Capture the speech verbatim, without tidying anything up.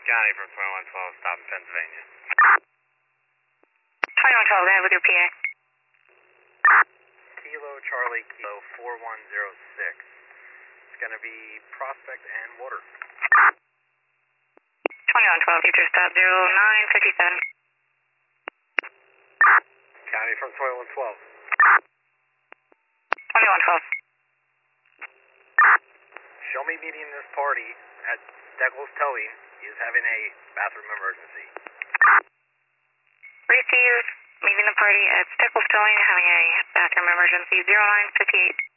Johnny from twenty-one twelve, stop in Pennsylvania. twenty-one twelve, go ahead with your P A. Kilo Charlie Kilo four one zero six. It's going to be Prospect and Water. twenty-one twelve, future stop zero nine fifty-seven. Johnny from twenty-one twelve. twenty-one twelve. Show me meeting this party at Steckles Towing. He is having a bathroom emergency. Receive meeting the party at Steckles Towing having a bathroom emergency zero nine fifty-eight.